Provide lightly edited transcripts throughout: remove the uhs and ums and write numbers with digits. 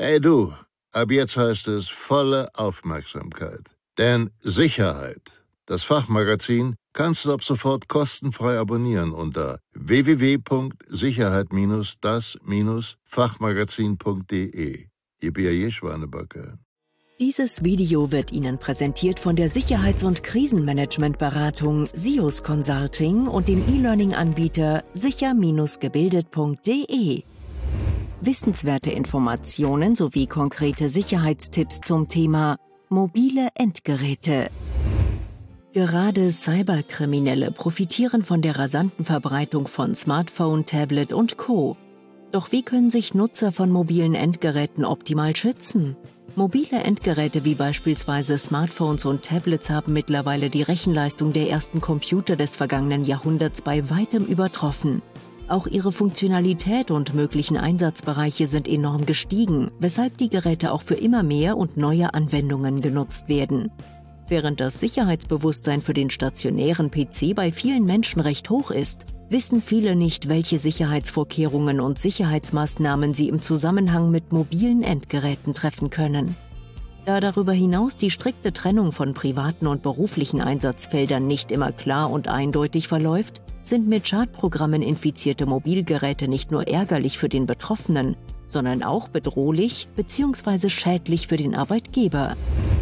Hey du, ab jetzt heißt es volle Aufmerksamkeit. Denn Sicherheit, das Fachmagazin, kannst du ab sofort kostenfrei abonnieren unter www.sicherheit-das-fachmagazin.de. Yippie Schwanebacke. Dieses Video wird Ihnen präsentiert von der Sicherheits- und Krisenmanagementberatung SIOS Consulting und dem E-Learning-Anbieter sicher-gebildet.de. Wissenswerte Informationen sowie konkrete Sicherheitstipps zum Thema mobile Endgeräte. Gerade Cyberkriminelle profitieren von der rasanten Verbreitung von Smartphone, Tablet und Co. Doch wie können sich Nutzer von mobilen Endgeräten optimal schützen? Mobile Endgeräte wie beispielsweise Smartphones und Tablets haben mittlerweile die Rechenleistung der ersten Computer des vergangenen Jahrhunderts bei weitem übertroffen. Auch ihre Funktionalität und möglichen Einsatzbereiche sind enorm gestiegen, weshalb die Geräte auch für immer mehr und neue Anwendungen genutzt werden. Während das Sicherheitsbewusstsein für den stationären PC bei vielen Menschen recht hoch ist, wissen viele nicht, welche Sicherheitsvorkehrungen und Sicherheitsmaßnahmen sie im Zusammenhang mit mobilen Endgeräten treffen können. Da darüber hinaus die strikte Trennung von privaten und beruflichen Einsatzfeldern nicht immer klar und eindeutig verläuft, sind mit Schadprogrammen infizierte Mobilgeräte nicht nur ärgerlich für den Betroffenen, sondern auch bedrohlich bzw. schädlich für den Arbeitgeber.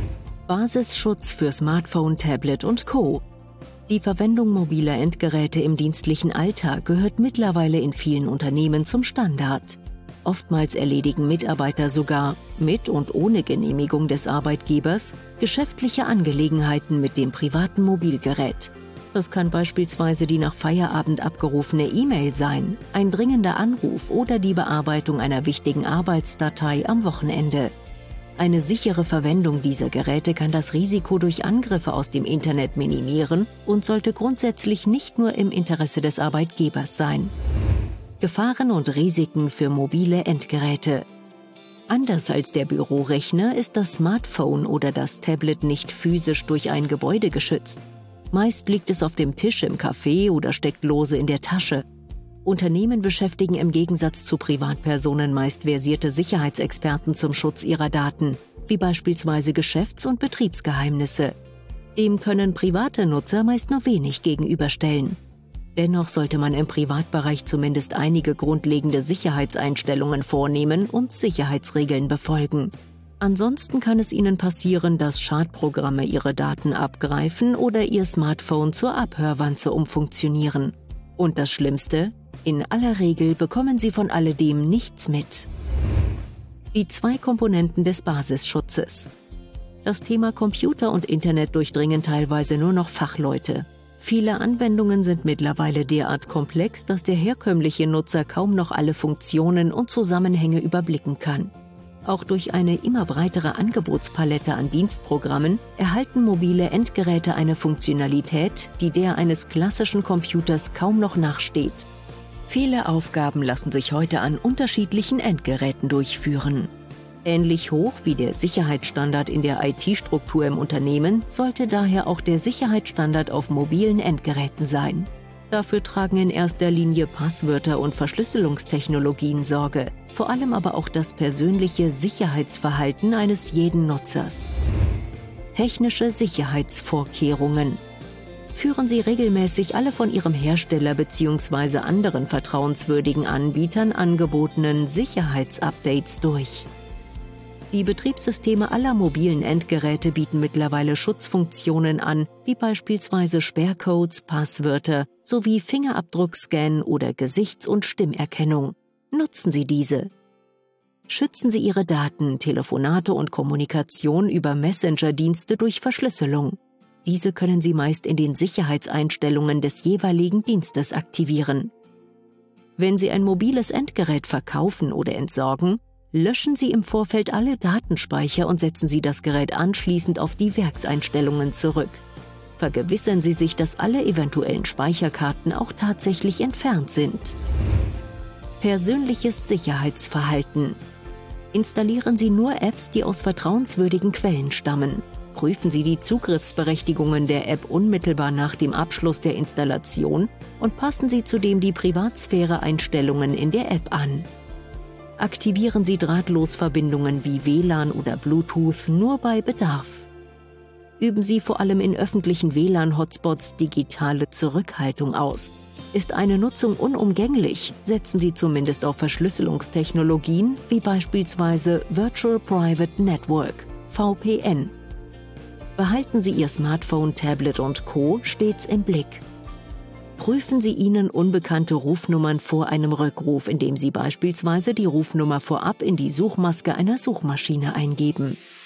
Basisschutz für Smartphone, Tablet und Co. Die Verwendung mobiler Endgeräte im dienstlichen Alltag gehört mittlerweile in vielen Unternehmen zum Standard. Oftmals erledigen Mitarbeiter sogar, mit und ohne Genehmigung des Arbeitgebers, geschäftliche Angelegenheiten mit dem privaten Mobilgerät. Das kann beispielsweise die nach Feierabend abgerufene E-Mail sein, ein dringender Anruf oder die Bearbeitung einer wichtigen Arbeitsdatei am Wochenende. Eine sichere Verwendung dieser Geräte kann das Risiko durch Angriffe aus dem Internet minimieren und sollte grundsätzlich nicht nur im Interesse des Arbeitgebers sein. Gefahren und Risiken für mobile Endgeräte. Anders als der Bürorechner ist das Smartphone oder das Tablet nicht physisch durch ein Gebäude geschützt. Meist liegt es auf dem Tisch im Café oder steckt lose in der Tasche. Unternehmen beschäftigen im Gegensatz zu Privatpersonen meist versierte Sicherheitsexperten zum Schutz ihrer Daten, wie beispielsweise Geschäfts- und Betriebsgeheimnisse. Dem können private Nutzer meist nur wenig gegenüberstellen. Dennoch sollte man im Privatbereich zumindest einige grundlegende Sicherheitseinstellungen vornehmen und Sicherheitsregeln befolgen. Ansonsten kann es Ihnen passieren, dass Schadprogramme Ihre Daten abgreifen oder Ihr Smartphone zur Abhörwanze umfunktionieren. Und das Schlimmste? In aller Regel bekommen Sie von alledem nichts mit. Die 2 Komponenten des Basisschutzes. Das Thema Computer und Internet durchdringen teilweise nur noch Fachleute. Viele Anwendungen sind mittlerweile derart komplex, dass der herkömmliche Nutzer kaum noch alle Funktionen und Zusammenhänge überblicken kann. Auch durch eine immer breitere Angebotspalette an Dienstprogrammen erhalten mobile Endgeräte eine Funktionalität, die der eines klassischen Computers kaum noch nachsteht. Viele Aufgaben lassen sich heute an unterschiedlichen Endgeräten durchführen. Ähnlich hoch wie der Sicherheitsstandard in der IT-Struktur im Unternehmen sollte daher auch der Sicherheitsstandard auf mobilen Endgeräten sein. Dafür tragen in erster Linie Passwörter und Verschlüsselungstechnologien Sorge, vor allem aber auch das persönliche Sicherheitsverhalten eines jeden Nutzers. Technische Sicherheitsvorkehrungen. Führen Sie regelmäßig alle von Ihrem Hersteller bzw. anderen vertrauenswürdigen Anbietern angebotenen Sicherheitsupdates durch. Die Betriebssysteme aller mobilen Endgeräte bieten mittlerweile Schutzfunktionen an, wie beispielsweise Sperrcodes, Passwörter sowie Fingerabdruckscan oder Gesichts- und Stimmerkennung. Nutzen Sie diese. Schützen Sie Ihre Daten, Telefonate und Kommunikation über Messenger-Dienste durch Verschlüsselung. Diese können Sie meist in den Sicherheitseinstellungen des jeweiligen Dienstes aktivieren. Wenn Sie ein mobiles Endgerät verkaufen oder entsorgen, löschen Sie im Vorfeld alle Datenspeicher und setzen Sie das Gerät anschließend auf die Werkseinstellungen zurück. Vergewissern Sie sich, dass alle eventuellen Speicherkarten auch tatsächlich entfernt sind. Persönliches Sicherheitsverhalten. Installieren Sie nur Apps, die aus vertrauenswürdigen Quellen stammen. Prüfen Sie die Zugriffsberechtigungen der App unmittelbar nach dem Abschluss der Installation und passen Sie zudem die Privatsphäre-Einstellungen in der App an. Aktivieren Sie Drahtlosverbindungen wie WLAN oder Bluetooth nur bei Bedarf. Üben Sie vor allem in öffentlichen WLAN-Hotspots digitale Zurückhaltung aus. Ist eine Nutzung unumgänglich, setzen Sie zumindest auf Verschlüsselungstechnologien wie beispielsweise Virtual Private Network, VPN. Behalten Sie Ihr Smartphone, Tablet und Co. stets im Blick. Prüfen Sie Ihnen unbekannte Rufnummern vor einem Rückruf, indem Sie beispielsweise die Rufnummer vorab in die Suchmaske einer Suchmaschine eingeben.